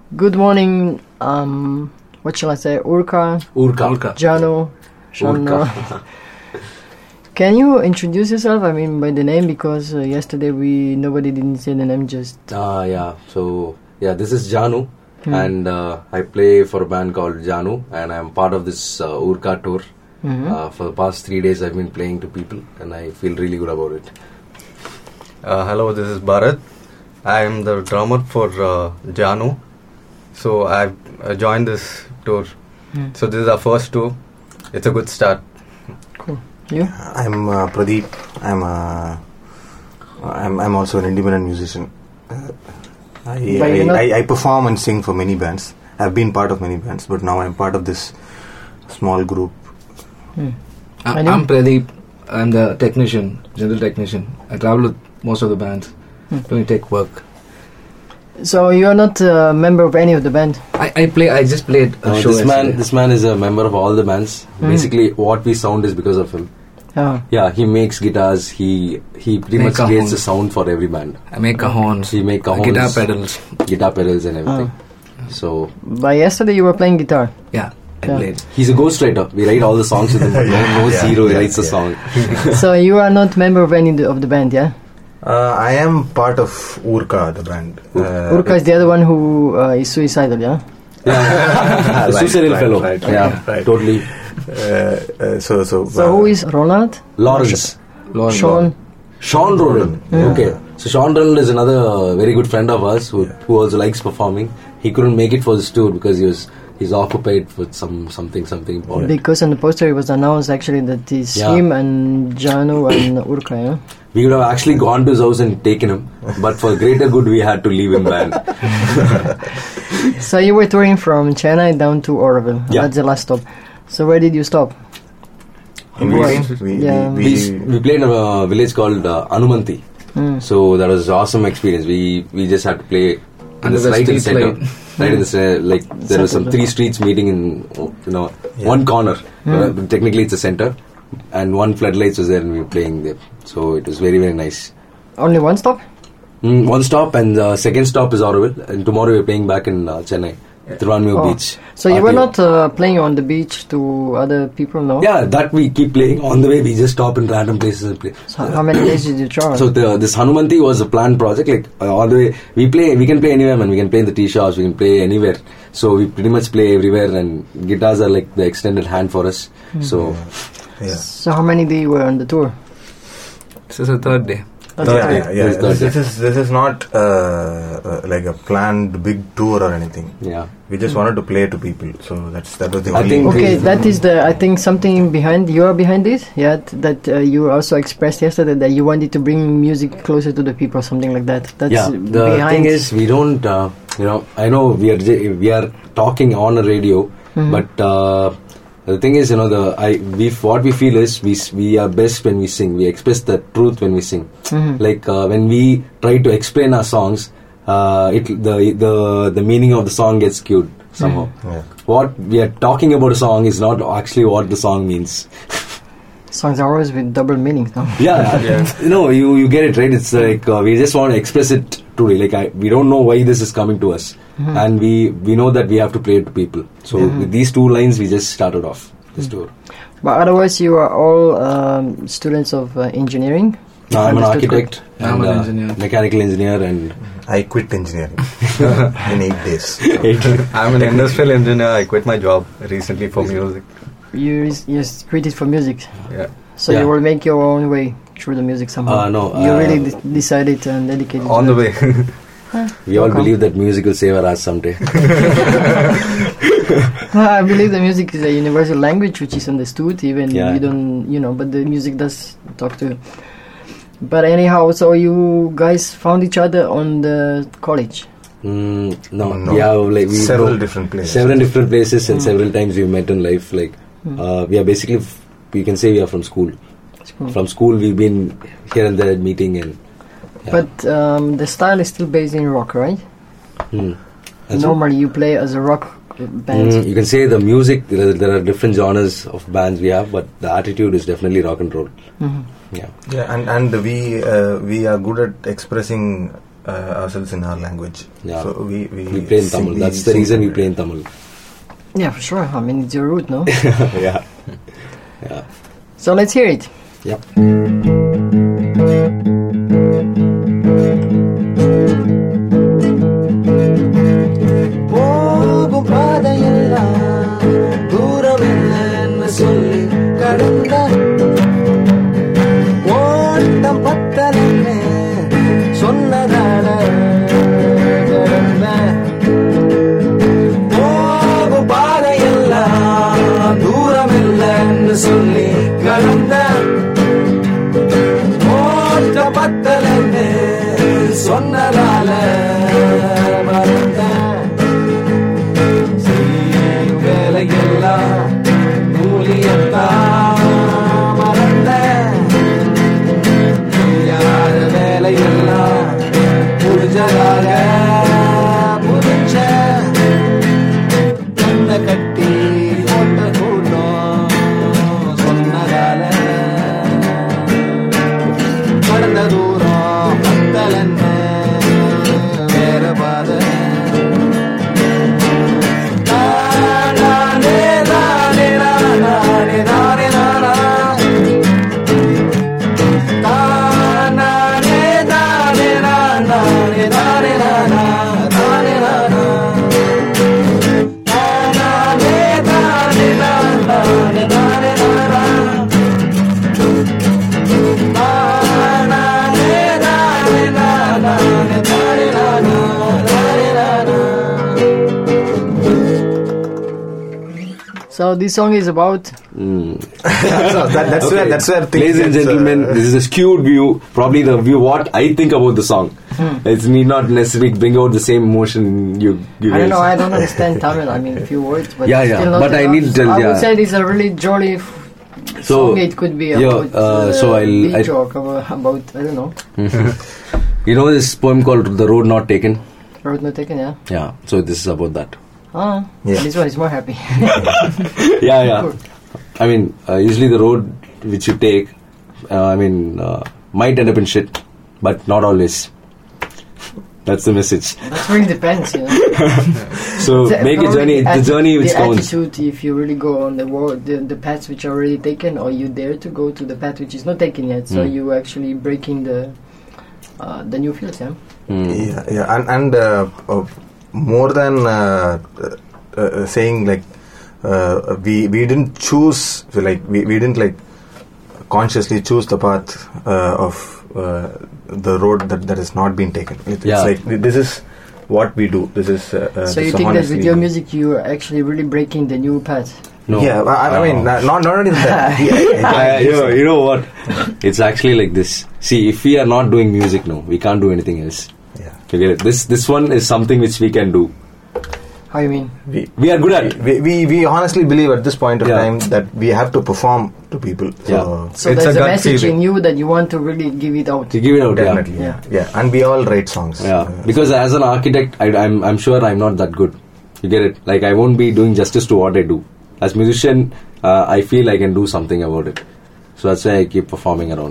Good morning. What shall I say? Urka. Janu. Shanna. Can you introduce yourself? I mean, by the name, because yesterday nobody didn't say the name. Just. Yeah. So this is Janu, and I play for a band called Janu, and I'm part of this Urka tour. For the past 3 days, I've been playing to people, and I feel really good about it. Hello, this is Bharat. I am the drummer for Janu. So I've joined this tour. So this is our first tour. It's a good start. Cool. You? I'm Pradeep. I'm also an independent musician. I perform and sing for many bands. I've been part of many bands, but now I'm part of this small group. I'm Pradeep. I'm the general technician. I travel with most of the bands doing tech work. So you're not a member of any of the band? I just played a show. This man is a member of all the bands. Basically, what we sound is because of him. Oh. Yeah, he makes guitars. He pretty much creates the sound for every band. I make cajons. He make cajons, guitar pedals, and everything. So. By yesterday, you were playing guitar. Yeah. I played. He's a ghostwriter. We write all the songs with him. No one knows hero writes the song. So you are not member of any of the band, yeah? I am part of Urka, the band. Urka is the other one who is suicidal, yeah? Yeah. Suicidal fellow. Right. Totally. So who is Ronald? Lawrence. Sean Ronan. Yeah. Okay. So Sean Ronan is another very good friend of ours who also likes performing. He couldn't make it for this tour because he's occupied with something important. Because on the poster it was announced actually that it's him and Janu and Urka, yeah? We would have actually gone to his house and taken him, but for greater good we had to leave him band. So you were touring from Chennai down to Oroville. Yeah. That's the last stop. So where did you stop? we played in a village called Anumanti. So that was an awesome experience. We just had to play in the right in the center. Right in the there were some 3 streets meeting in one corner. Technically it's a center, and one floodlights was there, and we were playing there. So it was very, very nice. Only one stop? One stop, and the second stop is Oroville, and tomorrow we're playing back in Chennai, Thiruvanmiyur Beach. So you were not playing on the beach to other people, no? Yeah, that we keep playing. On the way we just stop in random places and play. So how many days did you travel? So this Hanumanti was a planned project. All the way we can play anywhere, man. We can play in the tea shops, we can play anywhere. So we pretty much play everywhere, and guitars are like the extended hand for us. So how many days you were on the tour? This is the third day. This is not like a planned big tour or anything. Yeah, we just wanted to play to people. So that was the only. That is something behind. You are behind this, yeah. That you also expressed yesterday that you wanted to bring music closer to the people, something like that. That's the thing is, we don't. I know we are talking on a radio, but. The thing is, what we feel is we are best when we sing. We express the truth when we sing. Like when we try to explain our songs, the meaning of the song gets skewed somehow. What we are talking about a song is not actually what the song means. Songs are always with double meanings, no? You get it right. It's like we just want to express it truly. Like we don't know why this is coming to us, and we know that we have to play it to people. So with these 2 lines, we just started off this tour. But otherwise, you are all students of engineering. No, I'm an architect. I'm an engineer, mechanical engineer, and I quit engineering in 8 days. I'm an industrial engineer. I quit my job recently for music. You quit it for music. Yeah. So you will make your own way through the music somehow. No. You really decided and dedicated on the way. We all believe that music will save our ass someday. I believe the music is a universal language which is understood, even you don't, but the music does talk to you. But anyhow, so you guys found each other on the college? No. Yeah, several different places. Several different places, and several times we met in life. We are basically, we can say we are from school. From school, we've been here and there meeting, and. But the style is still based in rock, right? Normally, you play as a rock band. You can say the music. There are different genres of bands we have, but the attitude is definitely rock and roll. And we are good at expressing ourselves in our language. Yeah. So we play in Tamil. That's the reason we play in Tamil. Yeah, for sure. I mean, it's your root, no? Yeah. So let's hear it. Yep. So this song is about. That's where. Ladies and gentlemen, this is a skewed view. Probably the view what I think about the song. It's need not necessarily bring out the same emotion you. I don't know. I don't understand Tamil. I mean, a few words, but yeah. Still not But enough. I need to tell. I would say this is a really jolly song. It could be about so beach joke about I don't know. You know this poem called "The Road Not Taken." Road Not Taken, yeah. Yeah. So this is about that. This one is more happy. Yeah. Cool. I mean, usually the road which you take, might end up in shit, but not always. That's the message. That really depends, you know. So make a journey. The journey which counts. The attitude, if you really go on the road, the paths which are already taken, or you dare to go to the path which is not taken yet. So you actually breaking the new fields, yeah. And more than saying like we didn't choose, like we didn't like consciously choose the path of the road that has not been taken. It's like this is what we do. This is so you think that with your music you are actually really breaking the new path? No. Yeah, I mean not only that. You know what? It's actually like this. See, if we are not doing music, no, we can't do anything else. Yeah. You get it? This one is something which we can do. How you mean? We are good at it. We honestly believe at this point of time that we have to perform to people. So there's a message in you that you want to really give it out. To give it out, definitely. Yeah. And we all write songs. Yeah. Because as an architect, I'm sure I'm not that good. You get it? Like I won't be doing justice to what I do. As musician, I feel I can do something about it. So that's why I keep performing around.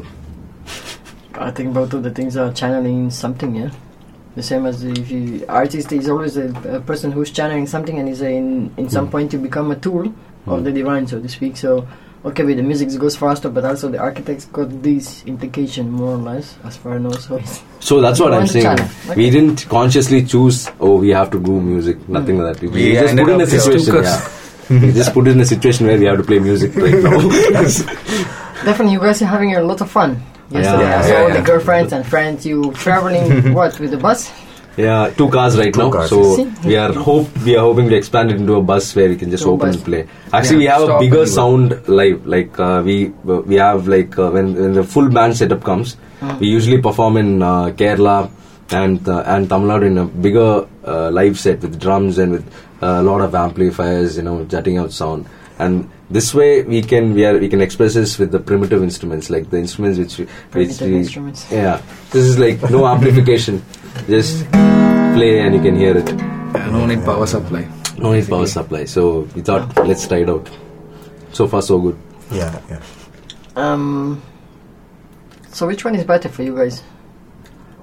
I think both of the things are channeling something, yeah. The same as if you artist is always a person who's channeling something and is in some point to become a tool of the divine, so to speak. So okay, with the music it goes faster, but also the architects got this implication more or less, as far as I know. So that's what I'm saying. Okay. We didn't consciously choose. We have to do music. Nothing like that. We just put in a situation. We just put in a situation where we have to play music right now. Definitely, you guys are having a lot of fun. Yesterday I saw the girlfriends and friends. You traveling with the bus? Yeah, 2 cars right now. Cars. So we are hoping to expand it into a bus where we can just open and play. Actually, we have a bigger sound live. Like we have like when the full band setup comes, we usually perform in Kerala and Tamil Nadu in a bigger live set with drums and with a lot of amplifiers, jutting out sound. And this way we can express this with the primitive instruments, like the instruments which instruments. Yeah, this is like no amplification, just play and you can hear it. No need power supply. No need power supply. So we thought let's try it out. So far so good. Yeah. So which one is better for you guys?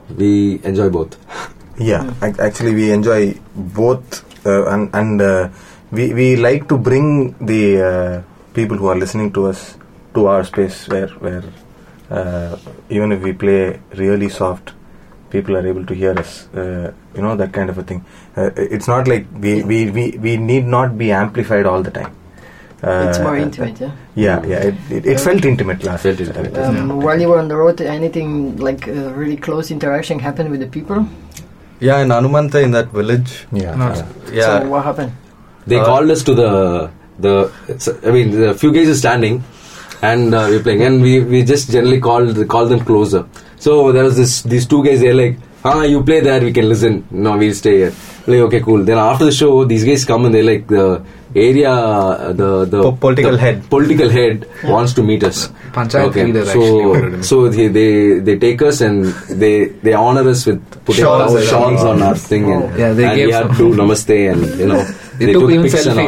we enjoy both. Yeah, actually we enjoy both, and we like to bring the people who are listening to us to our space where even if we play really soft, people are able to hear us. That kind of a thing. It's not like we need not be amplified all the time. It's more intimate, It felt intimate last. While you were on the road, anything like really close interaction happened with the people? Yeah, in Anumantha, in that village. So what happened? They called us to the few guys are standing, and we're playing, and we just generally call them closer. So there was these two guys. They're like, you play there, we can listen. No, we'll stay here. Like, okay, cool. Then after the show, these guys come and they're like, the area, the political head wants to meet us. Panchayat leader, so they take us and they honor us with putting shawls on our thing, and we had to do namaste, and they took pictures and all.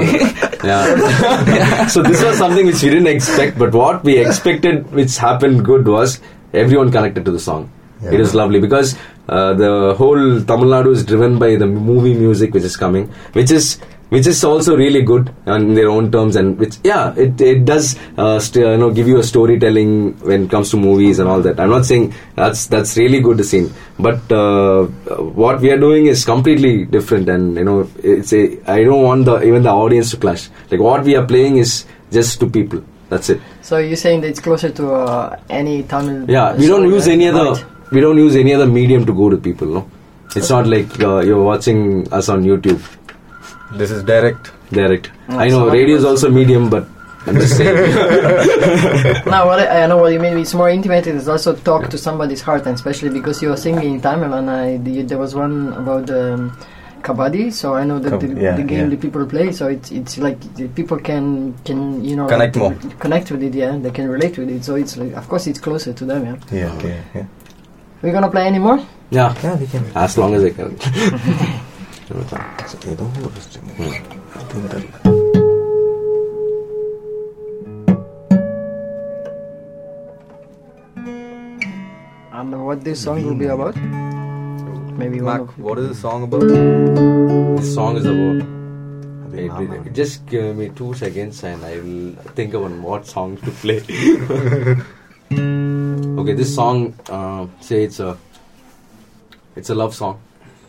So this was something which we didn't expect, but what we expected, which happened good, was everyone connected to the song. It was lovely because the whole Tamil Nadu is driven by the movie music which is coming, which is also really good in their own terms, and which it does give you a storytelling when it comes to movies and all that. I'm not saying that's really good to see, but what we are doing is completely different, and I don't want even the audience to clash. Like what we are playing is just to people. That's it. So you're saying that it's closer to any Tamil? Yeah, we don't use any other. We don't use any other medium to go to people. No, it's not like you're watching us on YouTube. This is direct. I know radio is also medium, but I'm just saying. Now, I know what you mean. It's more intimate. It's also talk to somebody's heart, and especially because you are singing in Tamil, and there was one about kabaddi, so I know that the game the people play, so it's like the people can connect more, connect with it. Yeah, they can relate with it. So it's like, of course, it's closer to them. Yeah. We're gonna play any more? Yeah, we can. As long as I can. And what this song will be about? Maybe what is the song about? This song is about. Just give me 2 seconds and I will think about what song to play. Okay, this song, say it's a love song.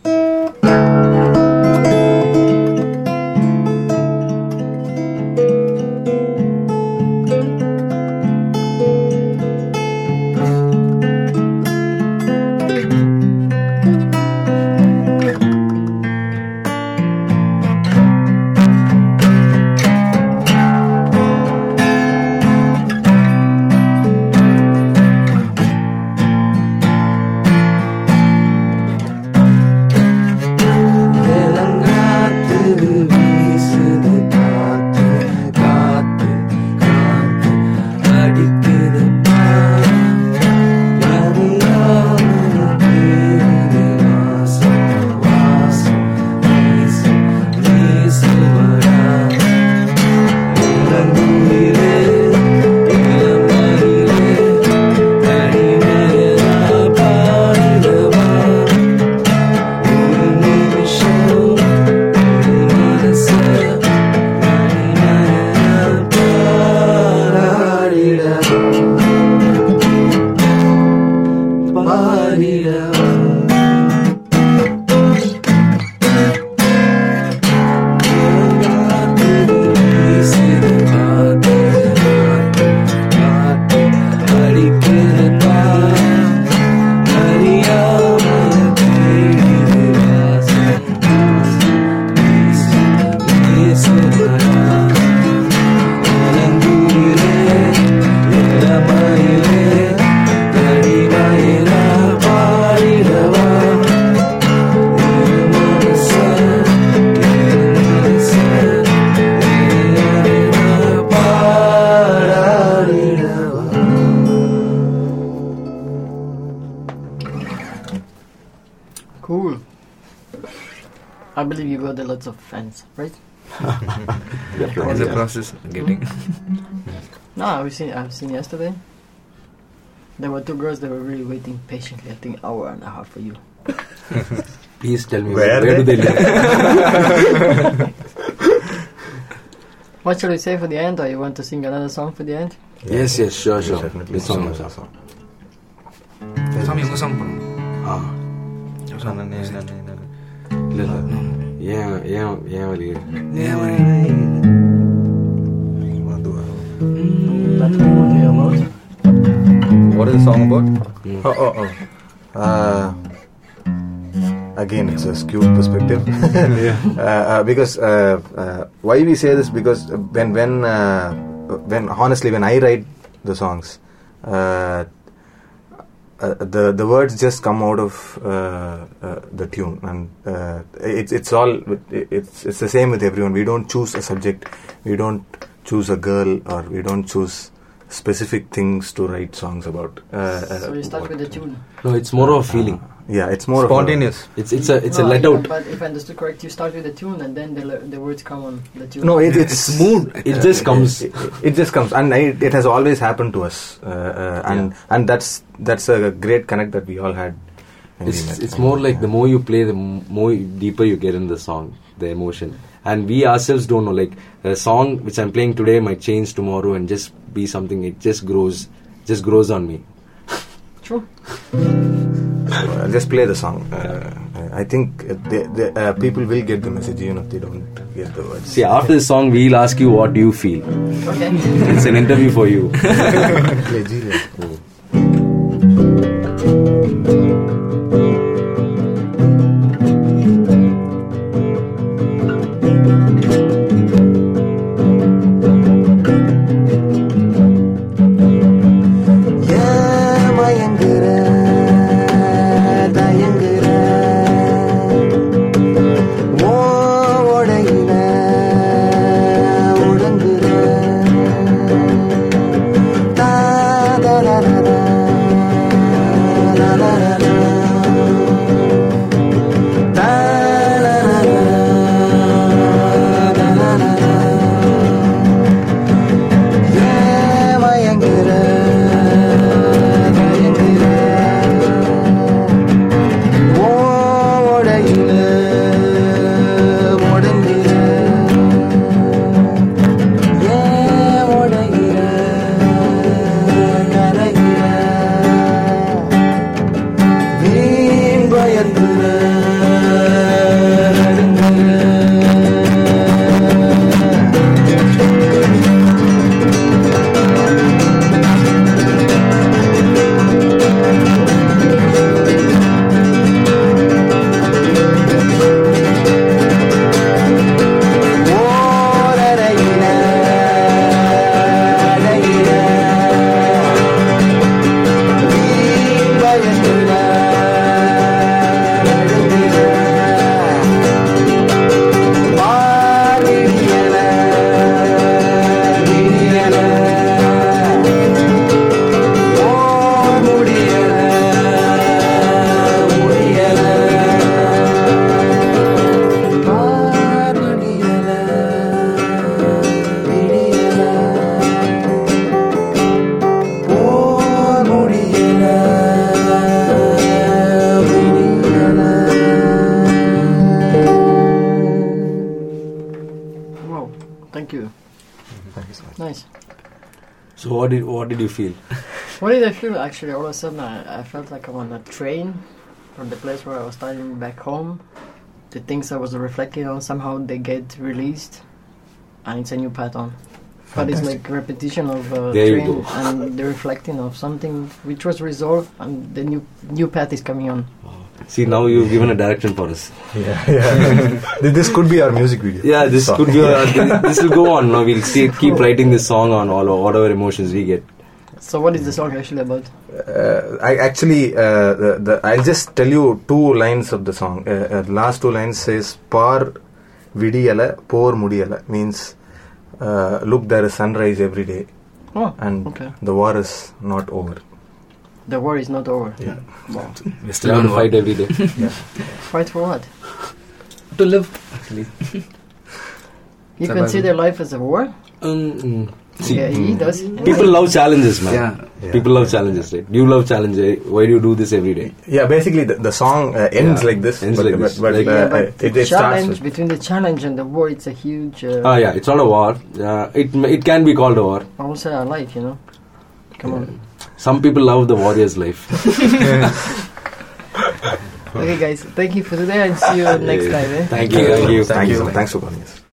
Cool. I believe you got lots of fans, right? It's a process getting. No, I've seen yesterday. There were 2 girls that were really waiting patiently, I think, hour and a half for you. Please tell me where do they live? What shall we say for the end, or you want to sing another song for the end? Yes, sure. Definitely. Song. What is the song about? Again, it's a skewed perspective. Because why we say this? Because when honestly, when I write the songs, the words just come out of the tune, and it's the same with everyone. We don't choose a subject, we don't choose a girl, or we don't choose specific things to write songs about. So you start with the tune. No, it's more of a feeling. Yeah, it's more spontaneous. It's a let out. But if I understood correct, you start with the tune and then the words come on the tune. No, it's mood. It just comes. It just comes, and it has always happened to us, and that's a great connect that we all had. It's more like the more you play, the more deeper you get in the song, the emotion. And we ourselves don't know. Like a song which I'm playing today might change tomorrow and just be something. It just grows on me. True. Just play the song. I think people will get the message even if they don't get the words. See, after the song, we'll ask you what do you feel. Okay. It's an interview for you. So what did you feel? What did I feel? Actually, all of a sudden I felt like I'm on a train from the place where I was studying back home. The things I was reflecting on, somehow they get released, and it's a new pattern. But it's like repetition of train and the reflecting of something which was resolved, and the new path is coming on. See, now you've given a direction for us. Yeah. This could be our music video. Yeah, this could be. This will go on. Now we'll keep writing this song on all whatever emotions we get. So, what is the song actually about? I'll just tell you 2 lines of the song. The last 2 lines says "Par vidiyala, por mudiyala," means look, there is sunrise every day, and the war is not over. The war is not over. Yeah. Wow. We still have to fight every day. Yeah. Fight for what? To live, actually. You consider life as a war? Yeah, he does. People love challenges, man. Yeah. People love challenges, right? You love challenges. Why do you do this every day? Yeah, basically the song ends like this. Ends like this. But It the starts challenge, with, between the challenge and the war, it's a huge... yeah, it's not a war. It can be called a war. Also our life, you know. Come on. Some people love the warrior's life. Okay, guys. Thank you for today and see you next time. Thank you. Thanks for coming.